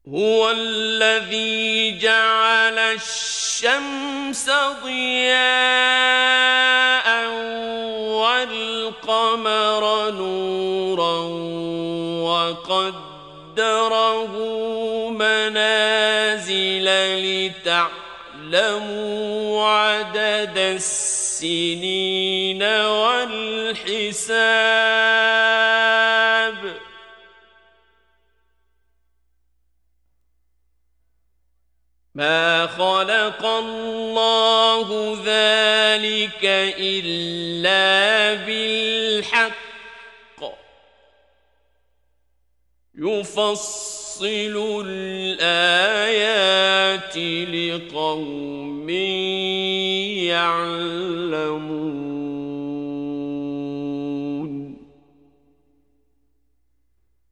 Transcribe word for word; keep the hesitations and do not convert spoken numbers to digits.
هو الذي جعل الشمس ضياء والقمر نورا وقدره منازل لتعلموا عدد السنين والحساب ما خلق الله ذلك إلا بالحق يفصل الآيات لقوم يعلمون